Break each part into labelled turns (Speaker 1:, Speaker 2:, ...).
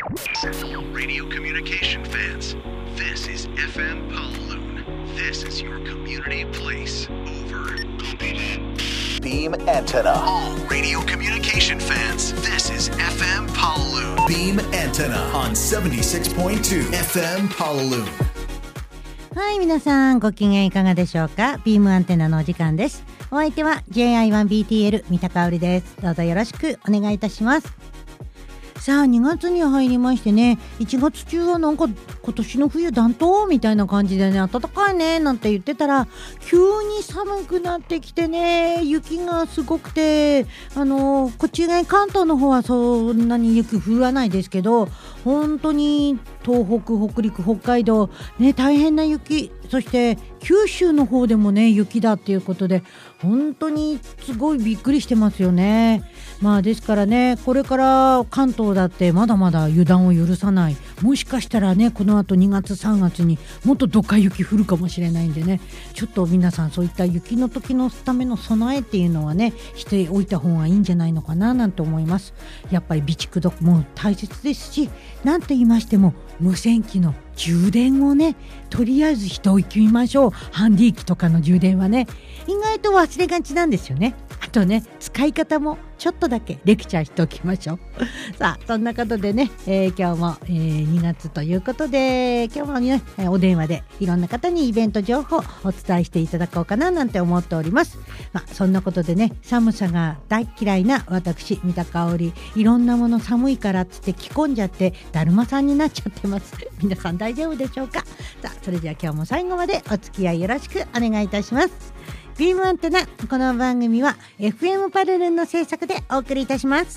Speaker 1: Radio communication fans, this is FM Pawloon. This is your community place. Over.
Speaker 2: Beam antenna.
Speaker 1: All radio communication fans, this is FM Pawloon.
Speaker 2: Beam antenna on 76.2 FM Pawloon.
Speaker 3: はい、皆さんご機嫌いかがでしょうか。ビームアンテナのお時間です。お相手は JI1BTL 三田香織です。どうぞよろしくお願いいたします。さあ2月に入りましてね、1月中はなんか今年の冬暖冬みたいな感じでね、暖かいねなんて言ってたら急に寒くなってきてね、雪がすごくてこっち側関東の方はそんなに雪降らないですけど、本当に東北、北陸、北海道ね、大変な雪、そして九州の方でもね雪だっていうことで本当にすごいびっくりしてますよね。まあですからね、これから関東だってまだまだ油断を許さない、もしかしたらねこの後2月3月にもっとどっか雪降るかもしれないんでね、ちょっと皆さんそういった雪の時のための備えっていうのはねしておいた方がいいんじゃないのかななんて思います。やっぱり備蓄度も大切ですし、なんと言いましても無線機の充電をねとりあえずしておきましょう。ハンディ機とかの充電はね意外と忘れがちなんですよね。あとね使い方もちょっとだけレクチャーしておきましょうさあそんなことでね、今日も、2月ということで今日もねお電話でいろんな方にイベント情報をお伝えしていただこうかななんて思っております。そんなことでね、寒さが大嫌いな私三田香織、いろんなもの寒いからっつって着込んじゃってだるまさんになっちゃってます皆さん大丈夫でしょうか。さあそれでは今日も最後までお付き合いよろしくお願いいたします。ビームアンテナ、この番組は FM パルルンの制作でお送りいたします。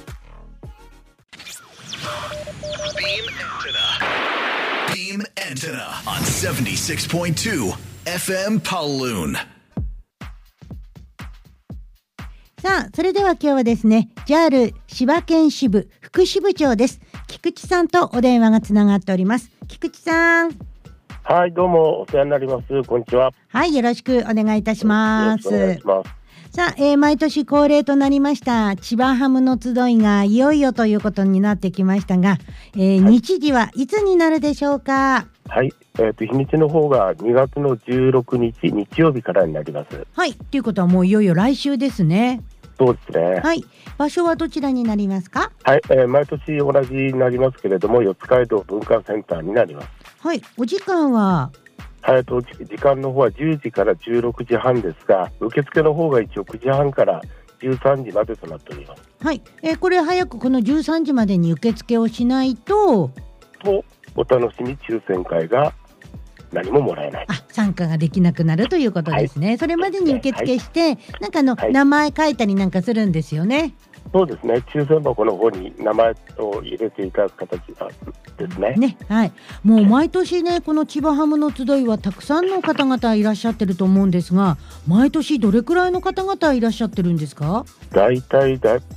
Speaker 2: Beam antenna on 76.2 FM Pawloon。
Speaker 3: さあそれでは今日はですね JAL 千葉県支部副支部長です。菊池さんとお電話がつながっております。菊池さん。
Speaker 4: はい、どうもお世話になります。こんにちは。
Speaker 3: はい、よろしくお願いいたします。
Speaker 4: よろしくお願いします。
Speaker 3: さあ、毎年恒例となりました千葉ハムの集いがいよいよということになってきましたが、日時はいつになるでしょうか。
Speaker 4: はい、日にちの方が2月の16日日曜日からになります。
Speaker 3: はい、ということはもういよいよ来週ですね。
Speaker 4: そうですね。
Speaker 3: はい、場所はどちらになりますか。
Speaker 4: はい、毎年同じになりますけれども、四街道文化センターになります。
Speaker 3: はい、お時間は
Speaker 4: 時間の方は10時から16時半ですが、受付の方が一応9時半から13時までとなっております。
Speaker 3: はい、これ早くこの13時までに受付をしないと
Speaker 4: お楽しみ抽選会が何ももらえない。
Speaker 3: 参加ができなくなるということですね。はい、それまでに受付して、なんか名前書いたりなんかするんですよね。
Speaker 4: そうですね。抽選箱の方に名前を入れていただく形ですね。
Speaker 3: はい。もう毎年ね、この千葉ハムの集いはたくさんの方々いらっしゃってると思うんですが、毎年どれくらいの方々いらっしゃってるんですか。
Speaker 4: だいたい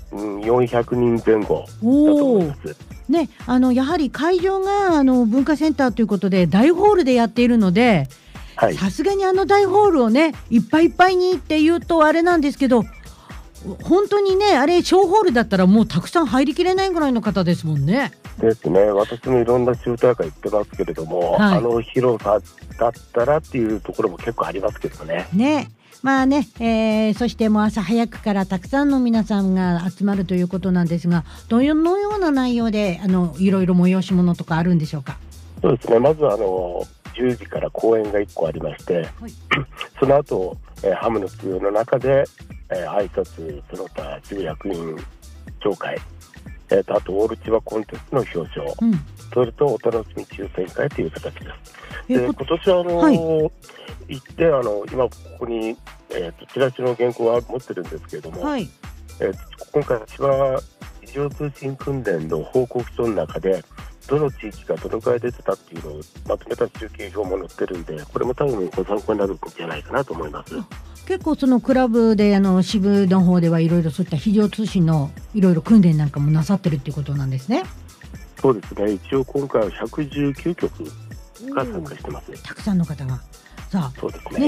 Speaker 4: 400人前後だと思います。
Speaker 3: ね、やはり会場が文化センターということで大ホールでやっているので、さすがに大ホールをねいっぱいいっぱいにっていうとあれなんですけど、本当にねあれ小ホールだったらもうたくさん入りきれないぐらいの方ですもんね。
Speaker 4: ですね。私もいろんな集大会行ってますけれども、広さだったらっていうところも結構ありますけどね。
Speaker 3: まあね、そしてもう朝早くからたくさんの皆さんが集まるということなんですが、どのような内容でいろいろ催し物とかあるんでしょうか。
Speaker 4: そうですね。まず10時から講演が1個ありまして、その後、ハムの集いの中で、挨拶その他支部役員紹介、あとオール千葉コンテストの表彰、それとお楽しみ抽選会という形です。で今年は行って今ここに、チラシの原稿は持ってるんですけれども、今回千葉非常通信訓練の報告書の中でどの地域がどのくらい出てたっていうのをまとめた集計表も載ってるんで、これも多分ご参考になるんじゃないかなと思います。
Speaker 3: 結構そのクラブで支部の方ではいろいろそういった非常通信のいろいろ訓練なんかもなさってるっていうことなんですね。
Speaker 4: そうですね。一応今回は119局が参加してます。
Speaker 3: たくさんの方が。さあ
Speaker 4: そうですね。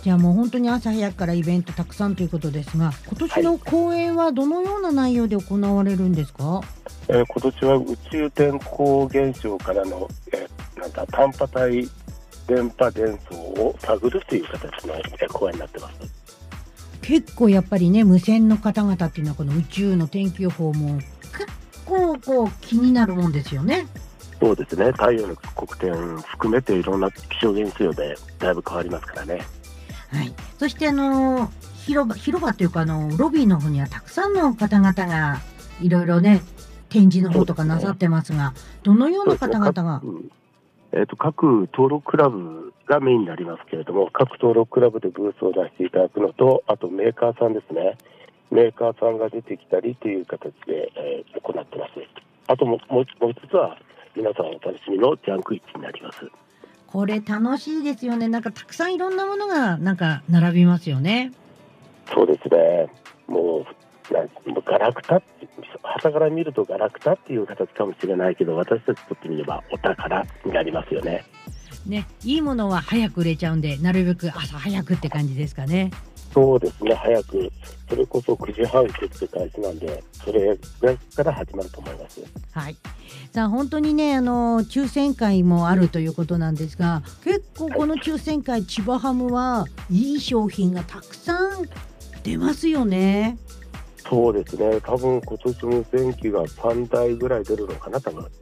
Speaker 3: じゃあもう本当に朝早くからイベントたくさんということですが、今年の公演はどのような内容で行われるんですか？
Speaker 4: 今年は宇宙天候現象からの、短波帯電波伝送を探るという形の公演になってます。
Speaker 3: 結構やっぱりね、無線の方々っていうのはこの宇宙の天気予報も結構こう気になるもんですよね。
Speaker 4: そうですね、太陽の黒点含めていろんな気象現象でだいぶ変わりますからね。
Speaker 3: はい、そして広場というかロビーの方にはたくさんの方々がいろいろね展示の方とかなさってますが、どのような方々が、
Speaker 4: 各登録クラブがメインになりますけれども、各登録クラブでブースを出していただくのと、あとメーカーさんですね、メーカーさんが出てきたりという形で、行ってます。あともう一つは皆さんお楽しみのジャンクイッチになります。
Speaker 3: これ楽しいですよね。なんかたくさんいろんなものがなんか並びますよね。
Speaker 4: そうですね、もうガラクタって傍から見るとガラクタっていう形かもしれないけど、私たちにとってみればお宝になりますよね。
Speaker 3: ね、いいものは早く売れちゃうんで、なるべく朝早くって感じですかね。
Speaker 4: そうですね、早く、それこそ9時半受付開始なんで、それから始まると思います。
Speaker 3: はい。さあ本当にね、抽選会もあるということなんですが、結構この抽選会、千葉ハムはいい商品がたくさん出ますよね。
Speaker 4: そうですね、多分今年も前期が3台ぐらい出るのかな、多分。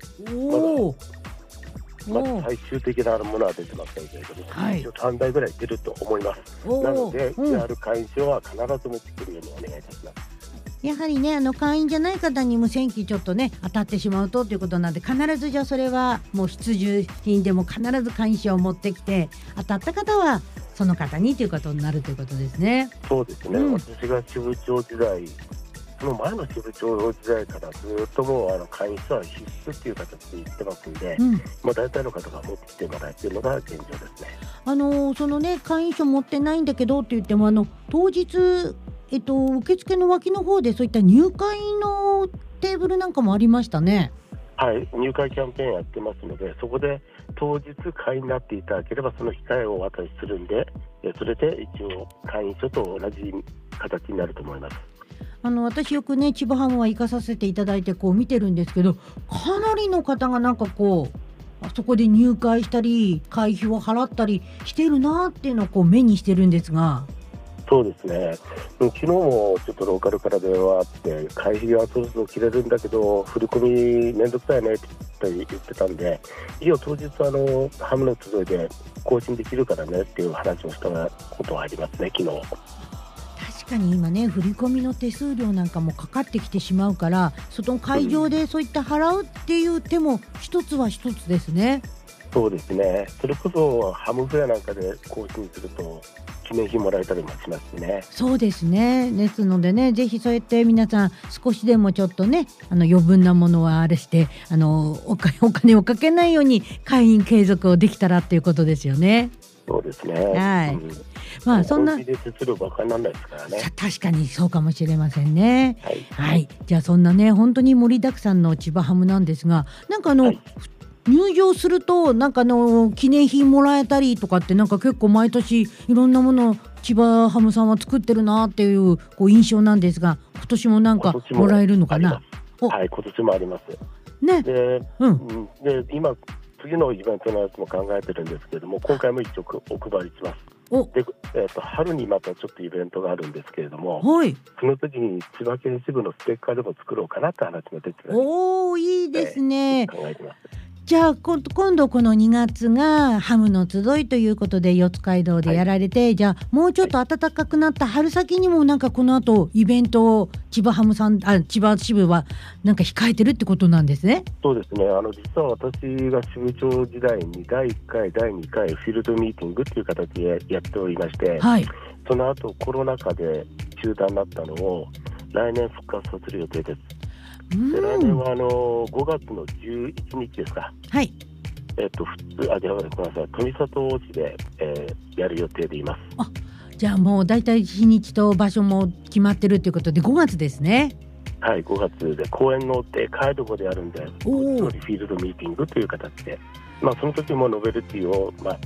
Speaker 4: まだ最終的なものは出てませんけれども、
Speaker 3: はい、
Speaker 4: 3台ぐらい出ると思います。なので、JR 会員証は必ず持ってくるようにお願いいたします。
Speaker 3: やはりね、会員じゃない方に無線機ちょっとね当たってしまうとということなんで、必ずじゃあそれはもう必需品でも必ず会員証を持ってきて、当たった方はその方にということになるということですね。
Speaker 4: そうですね、私が支部長時代、その前の支部長時代からずっともう会員証は必須っていう形で言ってますんで、大体の方が持ってきてもらえているのが現状ですね。
Speaker 3: そのね会員証持ってないんだけどって言っても、当日受付の脇の方でそういった入会のテーブルなんかもありましたね。
Speaker 4: はい、入会キャンペーンやってますので、そこで当日会員になっていただければその控えをお渡しするんで、それで一応会員証と同じ形になると思います。
Speaker 3: 私よくね千葉ハムは行かさせていただいてこう見てるんですけど、かなりの方がなんかこうそこで入会したり会費を払ったりしてるなっていうのをこう目にしてるんですが。
Speaker 4: そうですね、昨日もちょっとローカルから電話あって、会費はそろそろ切れるんだけど振り込みめんどくさいねって言ってたんで、いや当日ハムの集いで更新できるからねっていう話をしたことはありますね、昨日。
Speaker 3: 確かに今ね振り込みの手数料なんかもかかってきてしまうから、その会場でそういった払うっていう手も一つは一つですね。
Speaker 4: そうですね、それこそハムフェアなんかで更新すると記念品もらえたりもしますね。
Speaker 3: そうですね、ですのでね、ぜひそうやって皆さん少しでもちょっとね余分なものはあれしてお金をかけないように会員継続をできたらっていうことですよね。
Speaker 4: そうですね、
Speaker 3: はい、まあそんな
Speaker 4: 手数料ばかりなんないですからね。
Speaker 3: 確かにそうかもしれませんね。
Speaker 4: はい、
Speaker 3: はい、じゃあそんなね本当に盛りだくさんの千葉ハムなんですが、なんか入場するとなんか記念品もらえたりとかって、なんか結構毎年いろんなものを千葉ハムさんは作ってるなっていう印象なんですが、今年もなんかもらえるのかな。
Speaker 4: はい、今年もあります
Speaker 3: ね。
Speaker 4: で、今次のイベントのやつも考えてるんですけれども、今回も一応お配りします。で、春にまたちょっとイベントがあるんですけれども、
Speaker 3: はい、
Speaker 4: その時に千葉県支部のステッカーでも作ろうかなって話が出てる。
Speaker 3: おー、いいですね。
Speaker 4: 考えてます。
Speaker 3: じゃあ今度この2月がハムの集いということで四街道でやられて、じゃあもうちょっと暖かくなった春先にもなんかこの後イベントを千葉支部はなんか控えてるってことなんですね。
Speaker 4: そうですね、実は私が支部長時代に第1回第2回フィールドミーティングという形でやっておりまして、
Speaker 3: はい、
Speaker 4: その後コロナ禍で中断になったのを来年復活させる予定です。で来年は5月の11日ですか。
Speaker 3: はい。
Speaker 4: ごめんなさい、富里市で、やる予定でいます。
Speaker 3: あ、じゃあもうだいたい日にちと場所も決まってるということで5月ですね。
Speaker 4: はい、5月で公園のでかいところでやるんで、フィールドミーティングという形で、その時もノベルティを、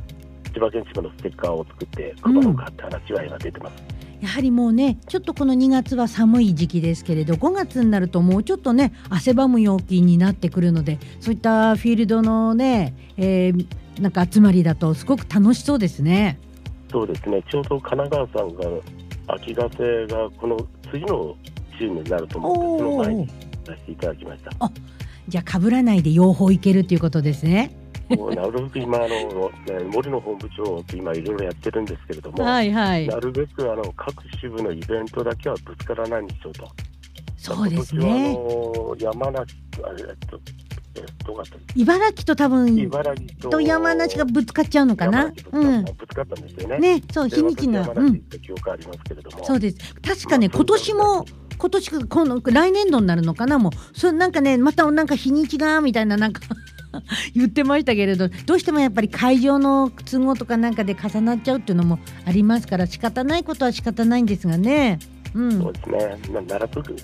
Speaker 4: 千葉県チームのステッカーを作って配ろうかって話は今出てます。
Speaker 3: やはりもうねちょっとこの2月は寒い時期ですけれど、5月になるともうちょっとね汗ばむ陽気になってくるので、そういったフィールドのね、なんか集まりだとすごく楽しそうですね。
Speaker 4: そうですね、ちょうど神奈川さんが秋ヶ瀬がこの次のチームになると思って、その前に出していただきました。
Speaker 3: あ、じゃあ被らないで両方いけるということですね。
Speaker 4: なるべく今森野本部長と今いろいろやってるんですけれども、
Speaker 3: はいはい、
Speaker 4: なるべく各支部のイベントだけはぶつからないにしようと。
Speaker 3: そうですね。
Speaker 4: 山梨
Speaker 3: 茨城と多分
Speaker 4: 茨城と
Speaker 3: 山梨がぶつかっちゃうのかな。
Speaker 4: ぶつかったんですよね。
Speaker 3: ね、そう日にちが、
Speaker 4: 山梨行った記憶ありますけれども、
Speaker 3: そうです。確かね、今年来年度になるのかな、もうなんかねまたなんか日にちがみたいななんか言ってましたけれど、どうしてもやっぱり会場の都合とかなんかで重なっちゃうっていうのもありますから、仕方ないことは仕方ないんですがね。
Speaker 4: そうですね。なるべく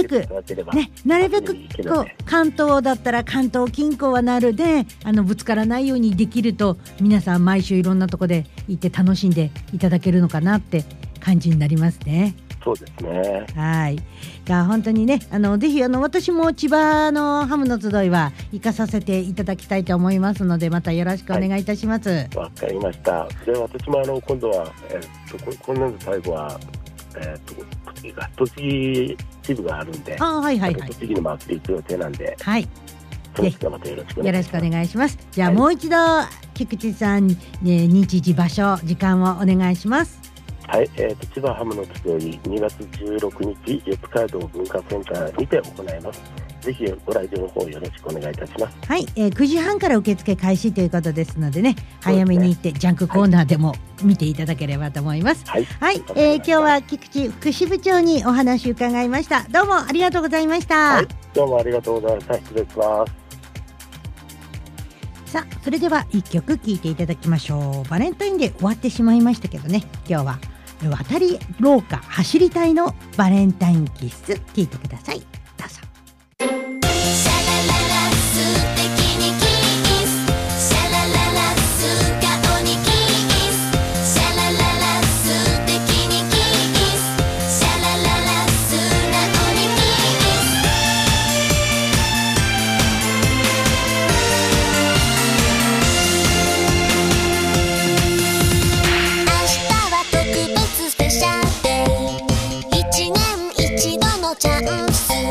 Speaker 4: こう
Speaker 3: 関東だったら関東近郊はなるでぶつからないようにできると、皆さん毎週いろんなとこで行って楽しんでいただけるのかなって感じになりますね。
Speaker 4: そうですね。
Speaker 3: はい。じゃあ本当にねぜひ私も千葉のハムの集いは行かさせていただきたいと思いますので、またよろしくお願いいたします。
Speaker 4: わかりました。で私も今度は今年度最後は栃木支部があるんで、栃木の祭り行く予定なんで、はい、その時はまたよろしくお願いします。
Speaker 3: じゃあもう一度菊池さん、日時場所時間をお願いします。
Speaker 4: はい、千葉ハムの集い2月16日四街道文化センターにて行います。ぜひご来場の方よろしくお願いいたします。
Speaker 3: はい、9時半から受付開始ということですのでね、早めに行ってジャンクコーナーでも見ていただければと思います。はい、今日は菊池副支部長にお話を伺いました。どうもありがとうございました。
Speaker 4: はい、どうもありがとうございました。失礼します。
Speaker 3: さあ、それでは一曲聴いていただきましょう。バレンタインで終わってしまいましたけどね、今日は渡り廊下走りたいのバレンタインキッス聴いてください。どうぞ。
Speaker 5: 1年1度のチャンス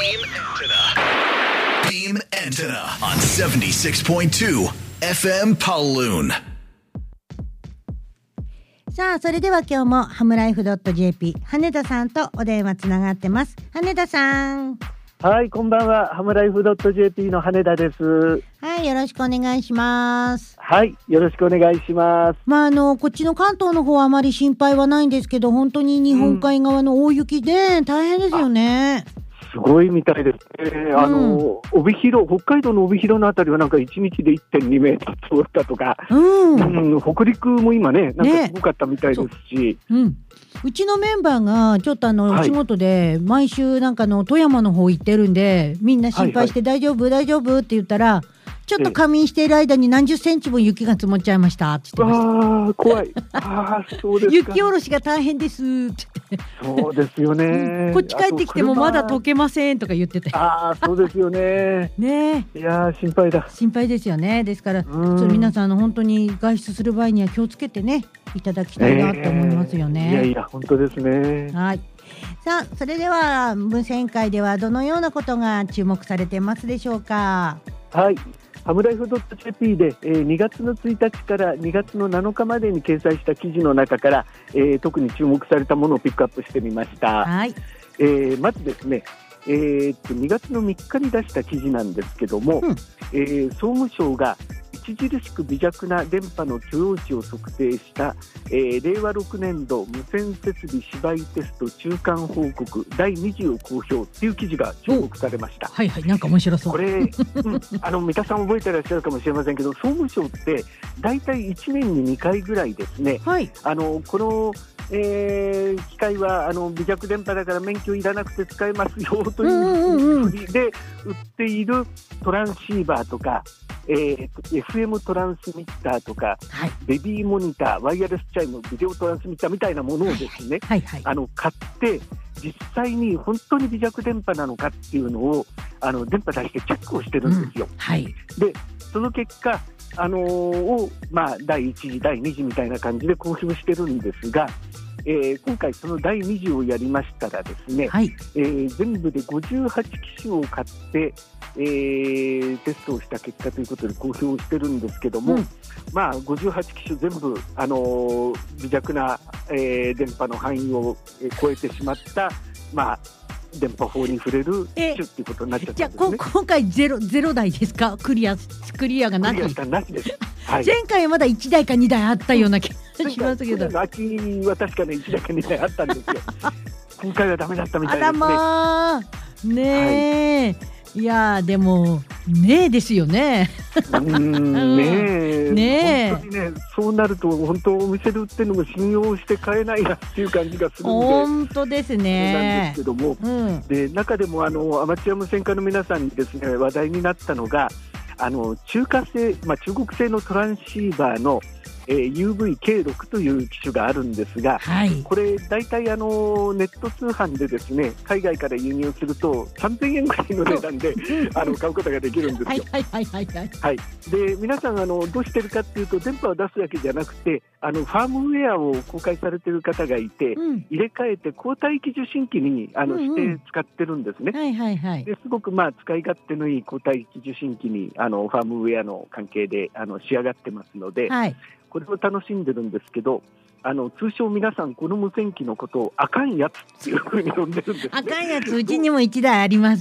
Speaker 2: Beam Antenna on 76.2 FM Paloon.
Speaker 3: さあ、それでは今日もハムライフ .jp 羽田さんとお電話つながってます。羽田さん。
Speaker 5: はい、こんばんは。ハムライフ .jp の羽田です。
Speaker 3: はい、よろしくお願いします。
Speaker 5: はい、よろしくお願いします。
Speaker 3: こっちの関東の方はあまり心配はないんですけど、本当に日本海側の大雪で大変ですよね。
Speaker 5: すごいみたいですね。帯広、北海道の帯広のあたりはなんか1日で 1.2 メートル積もったとか、北陸も今ね、なんかすごかったみたいですし、
Speaker 3: うちのメンバーがちょっとお仕事で毎週なんか富山の方行ってるんで、みんな心配して大丈夫、大丈夫って言ったら、ちょっと仮眠している間に何十センチも雪が積もっちゃいましたって言ってました。
Speaker 5: ああ、怖い。そうですか。
Speaker 3: 雪下ろしが大変ですって言って。
Speaker 5: そうですよね。
Speaker 3: こっち帰ってきてもまだ溶けませんとか言ってて。
Speaker 5: そうですよね。
Speaker 3: ね
Speaker 5: え。いや心配だ。
Speaker 3: 心配ですよね。ですから皆さん本当に外出する場合には気をつけてねいただきたいなと思いますよね。
Speaker 5: いや本当ですね。
Speaker 3: はい。さあ、それでは無線会ではどのようなことが注目されてますでしょうか。
Speaker 5: はい。ハムライフ .jp で、2月の1日から2月の7日までに掲載した記事の中から、特に注目されたものをピックアップしてみました。
Speaker 3: はい。
Speaker 5: まずですね、2月の3日に出した記事なんですけども、総務省が著しく微弱な電波の許容値を測定した、令和6年度無線設備芝居テスト中間報告第2次を公表っていう記事が注目されました。
Speaker 3: はいはい、なんか面白そう。
Speaker 5: これ、三田さん覚えてらっしゃるかもしれませんけど、総務省ってだいたい1年に2回ぐらいですね、この機械は微弱電波だから免許いらなくて使えますよというふりで売っているトランシーバーとか、FM トランスミッターとか、ベビーモニター、ワイヤレスチャイム、ビデオトランスミッターみたいなものをですね、買って実際に本当に微弱電波なのかっていうのを電波出してチェックをしてるんですよ。でその結果第1次第2次みたいな感じで公表してるんですが、今回その第2次をやりましたらですね、全部で58機種を買って、テストをした結果ということで公表してるんですけども、58機種全部微弱な、電波の範囲を超えてしまった、電波法に触れる機種っていうことになっちゃったんですね。じゃあ今回ゼロ台ですか？クリアがなし？なしです。前
Speaker 3: 回はまだ1台か2台あったような気がしますけど、
Speaker 5: 秋は確かに1台か2台あったんですよ。今回はダメだったみたいですね。
Speaker 3: あらまーねえ、いやでもねえですよね。
Speaker 5: ねえ、本当にね、そうなると本当お店で売ってるのも信用して買えないなっていう感じがするんで、
Speaker 3: 本当ですね。
Speaker 5: なんですけども、で中でもアマチュア無線化の皆さんにですね話題になったのが中華製、中国製のトランシーバーのUV-K6 という機種があるんですが、これ大体ネット通販でですね海外から輸入すると3000円ぐらいの値段で買うことができるんですよ。で皆さんどうしてるかっていうと、電波を出すだけじゃなくてファームウェアを公開されている方がいて、入れ替えて交代機受信機にして使ってるんですね。ですごく使い勝手のいい交代機受信機にファームウェアの関係で仕上がってますので、これを楽しんでるんですけど、通称皆さんこの無線機のことをあかんやつっていうふうに呼んでるんですね。
Speaker 3: あかんやつ、うちにも1台あります。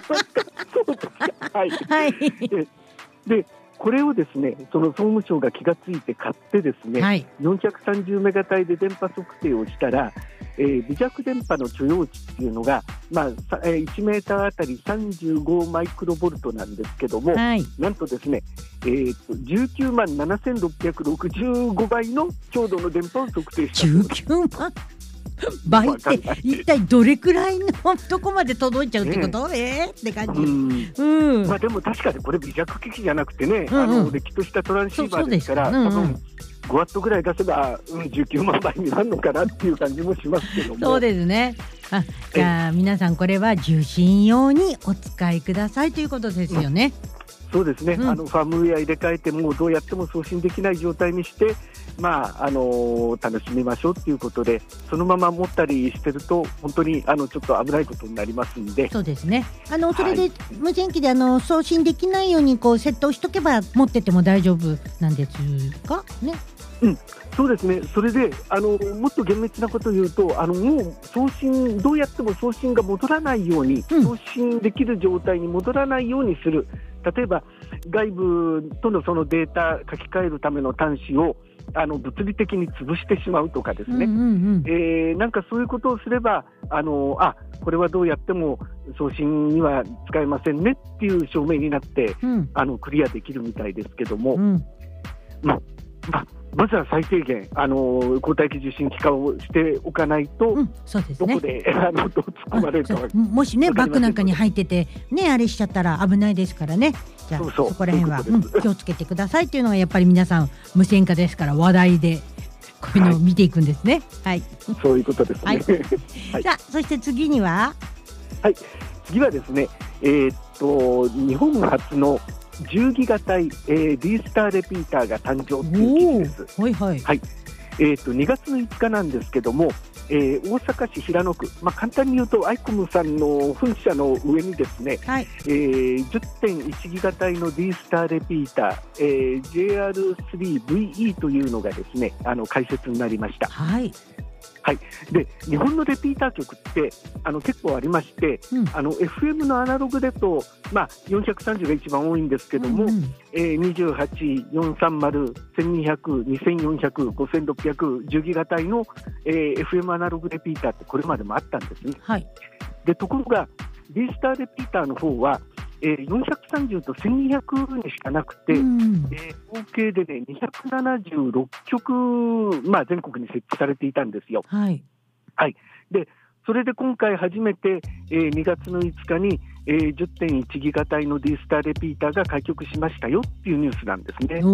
Speaker 5: でこれをですね、その総務省が気がついて買ってですね、430メガ帯で電波測定をしたら、微弱電波の許容値っていうのが、1メーターあたり35マイクロボルトなんですけども、なんとですね、19万7665倍の強度の電波を測定したんです。
Speaker 3: 19万倍って一体どれくらいのとこまで届いちゃうってこと？って感じ。
Speaker 5: でも確かにこれ微弱機器じゃなくてね、れっきとしたトランシーバーですから、多分5ワットぐらい出せば、19万倍になるのかなっていう感じもしますけども。
Speaker 3: そうですね。じゃあ皆さんこれは受信用にお使いくださいということですよね。
Speaker 5: そうですね、ファームウェア入れ替えてもどうやっても送信できない状態にして、楽しみましょうということで、そのまま持ったりしてると本当にちょっと危ないことになりますんで。
Speaker 3: そうですね、それで無線機で送信できないようにこうセットをしとけば持ってても大丈夫なんですかね。
Speaker 5: そうですね。それでもっと厳密なことを言うと、もう送信どうやっても送信が戻らないように、送信できる状態に戻らないようにする。例えば外部とのそのデータ書き換えるための端子を物理的に潰してしまうとかですね、なんかそういうことをすればこれはどうやっても送信には使えませんねっていう証明になって、クリアできるみたいですけども、まずは最低限交代機受信機化をしておかないと、
Speaker 3: そうですね、
Speaker 5: どこでどう突っ込まれるか
Speaker 3: もしねバッグなんかに入っててねあれしちゃったら危ないですからね。じゃあそこら辺は気をつけてくださいっていうのがやっぱり皆さん無線化ですから話題でこういうのを見ていくんですね。
Speaker 5: そういうことですね。
Speaker 3: さあそして次には
Speaker 5: 次はですね、日本初の10ギガ帯、D スターレピーターが誕生という記事です。2月の5日なんですけども、大阪市平野区、簡単に言うとアイコムさんの本社の上にですね、10.1 ギガ帯の D スターレピーター、JR3VE というのがですね開設になりました。で日本のレピーター局って結構ありまして、FM のアナログだと、430が一番多いんですけども、28、430、1200、2400、5600、10ギガ帯の、FM アナログレピーターってこれまでもあったんですね。でところが D スターレピーターの方は430と1200にしかなくて、合計でね276局、全国に設置されていたんですよ。でそれで今回初めて、2月の5日に、10.1 ギガ帯の D スターレピーターが開局しましたよっていうニュースなんですね。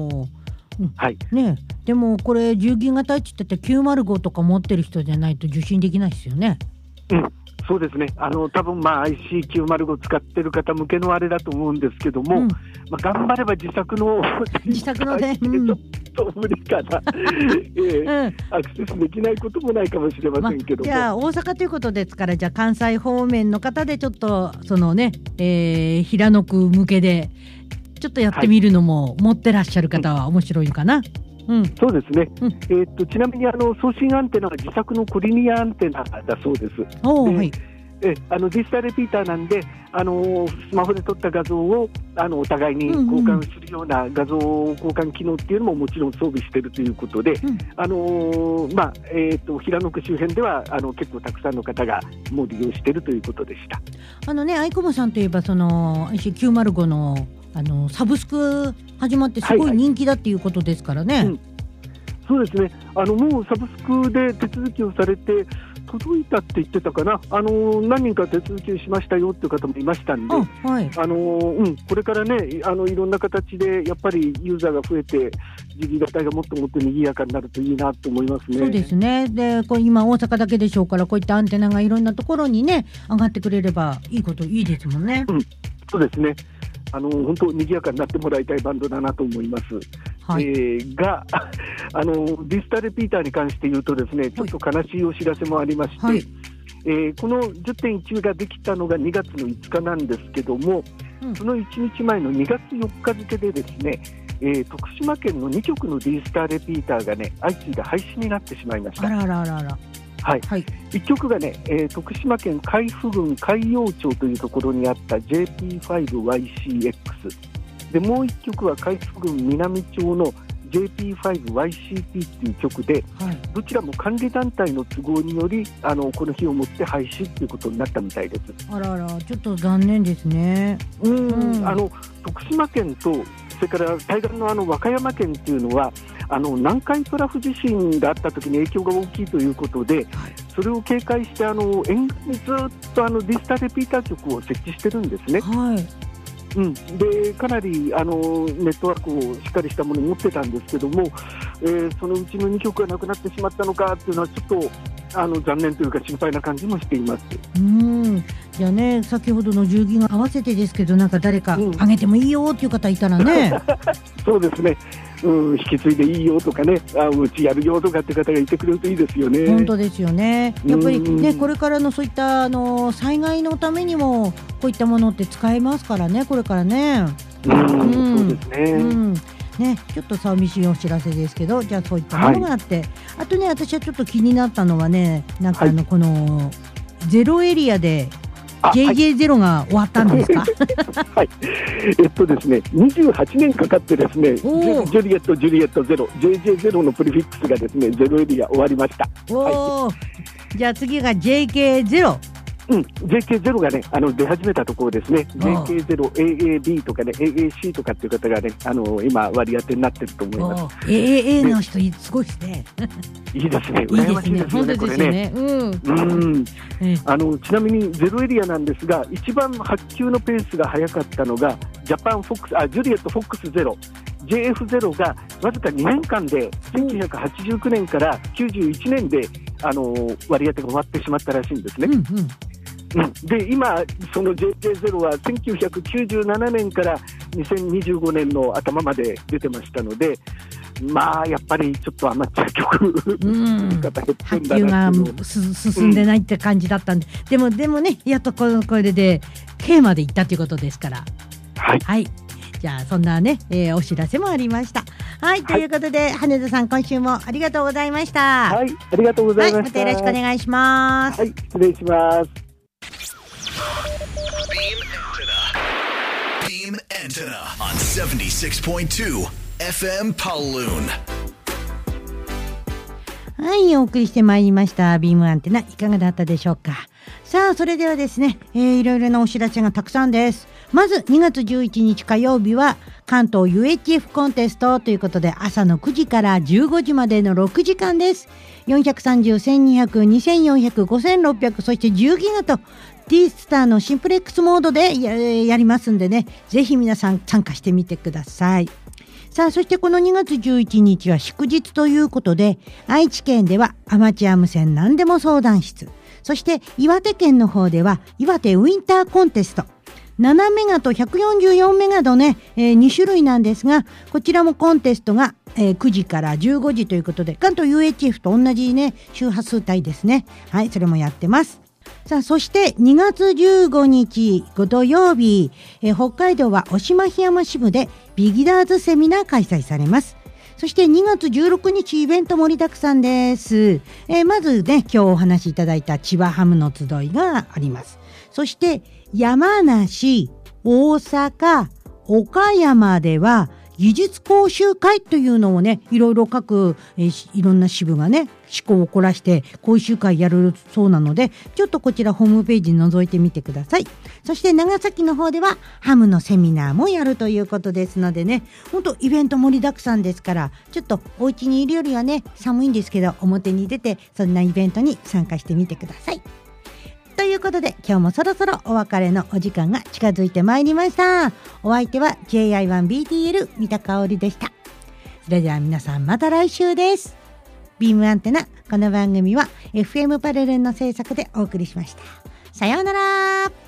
Speaker 3: でもこれ10ギガ帯って言ってて905とか持ってる人じゃないと受信できないですよね。
Speaker 5: そうですね。多分IC905 使ってる方向けのあれだと思うんですけども、頑張れば自作の
Speaker 3: ね、
Speaker 5: ちょっと無理かな、アクセスできないこともないかもしれませんけども、
Speaker 3: じゃあ大阪ということですから、じゃあ関西方面の方でちょっとそのね、平野区向けでちょっとやってみるのも、持ってらっしゃる方は面白いのかな。
Speaker 5: そうですね。ちなみに送信アンテナは自作のコリニアアンテナだそうです。D スターレピーターなんでスマホで撮った画像をお互いに交換するような画像交換機能っていうのももちろん装備しているということで、平野区周辺では結構たくさんの方がもう利用しているということでした。
Speaker 3: アイコムさんといえばその IC905 のサブスク始まってすごい人気だっていうことですからね。
Speaker 5: そうですね。もうサブスクで手続きをされて届いたって言ってたかな。何人か手続きをしましたよっていう方もいましたんで、これからねいろんな形でやっぱりユーザーが増えて10ギガ帯がもっともっと賑やかになるといいなと思いますね。
Speaker 3: そうですね。でこれ今大阪だけでしょうから、こういったアンテナがいろんなところにね上がってくれればいいですもんね。
Speaker 5: そうですね。本当賑やかになってもらいたいバンドだなと思います。がD スターレピーターに関して言うとですね、ちょっと悲しいお知らせもありまして、この 10.1 ができたのが2月の5日なんですけども、その1日前の2月4日付でですね、徳島県の2局の D スターレピーターがね相次いで廃止になってしまいました。1局がね、徳島県海部郡海陽町というところにあった JP5YCX で、もう1局は海部郡南町の JP5YCP っていう局で、どちらも管理団体の都合によりこの日をもって廃止ということになったみたいです。
Speaker 3: ちょっと残念ですね。
Speaker 5: 徳島県とそれから対岸の和歌山県っていうのは南海トラフ地震があった時に影響が大きいということで、それを警戒して沿岸にずっとディスタレピーター局を設置してるんですね。でかなりネットワークをしっかりしたものを持ってたんですけども、そのうちの2局がなくなってしまったのかっていうのはちょっと残念というか心配な感じもしています。
Speaker 3: ですよね。先ほどの10ギガ合わせてですけど、なんか誰かあげてもいいよっていう方いたらね、
Speaker 5: そうですね、引き継いでいいよとかね、うちやるよとかって方がいてくれるといいですよね。
Speaker 3: 本当ですよね。やっぱりね、これからのそういった災害のためにもこういったものって使えますからね、これからね。
Speaker 5: そうですね。
Speaker 3: ね、ちょっと寂しいお知らせですけど、じゃあそういったものがあって、あとね、私はちょっと気になったのはね、なんかこのゼロエリアでJJ0 が終わったんですか？
Speaker 5: はい、ですね、28年かかってですね、ジュリエットゼロ、JJ0 のプリフィックスがですね、ゼロエリア終わりました。
Speaker 3: じゃあ次が JK0。
Speaker 5: JK0 がね、出始めたところですね。JK0、AAB とかね、AAC とかっていう方がね、今割り当てになってると思います。
Speaker 3: AA の人すごいですね。
Speaker 5: いいですね。羨ましいですよね、これね。ちなみにゼロエリアなんですが、一番発給のペースが早かったのがジュリエットフォックスゼロ。JF0 がわずか2年間で1989年から91年で割り当てが終わってしまったらしいんですね。で今その JK0 は1997年から2025年の頭まで出てましたので、まあやっぱりちょっとアマチュア曲
Speaker 3: 発給が進んでないって感じだったんで、でもね、やっとこれで K まで行ったということですから、はい、じゃあそんなね、お知らせもありました。はい、ということで、羽田さん今週もありがとうございました。
Speaker 5: はい、ありがとうございました。
Speaker 3: またよろしくお願いします。
Speaker 5: はい、失礼します。
Speaker 2: Beam Antenna on 76.2 FM Paloon。
Speaker 3: はい、お送りしてまいりましたビームアンテナ、いかがだったでしょうか。さあ、それではですね、いろいろなお知らせがたくさんです。まず2月11日火曜日は関東 UHF コンテストということで、朝の9時から15時までの6時間です。430、1200、2400、5600、そして10ギガと D スターのシンプレックスモードで やりますんでね、ぜひ皆さん参加してみてください。さあ、そしてこの2月11日は祝日ということで、愛知県ではアマチュア無線何でも相談室、そして岩手県の方では岩手ウィンターコンテスト、7メガと144メガのね、2種類なんですが、こちらもコンテストが、9時から15時ということで、関東 UHF と同じね、周波数帯ですね。はい、それもやってます。さあ、そして2月15日土曜日、北海道は渡島檜山支部でビギナーズセミナー開催されます。そして2月16日イベント盛りだくさんです。まずね、今日お話しいただいた千葉ハムの集いがあります。そして山梨、大阪、岡山では技術講習会というのをね、いろいろ各、いろんな支部がね、思考を凝らして講習会やるそうなので、ちょっとこちらホームページ覗いてみてください。そして長崎の方ではハムのセミナーもやるということですのでね、本当イベント盛りだくさんですから、ちょっとお家にいるよりはね、寒いんですけど、表に出てそんなイベントに参加してみてください。ということで、今日もそろそろお別れのお時間が近づいてまいりました。お相手は JI1BTL 三田香織でした。それでは皆さん、また来週です。ビームアンテナ、この番組は FM パルルンの制作でお送りしました。さようなら。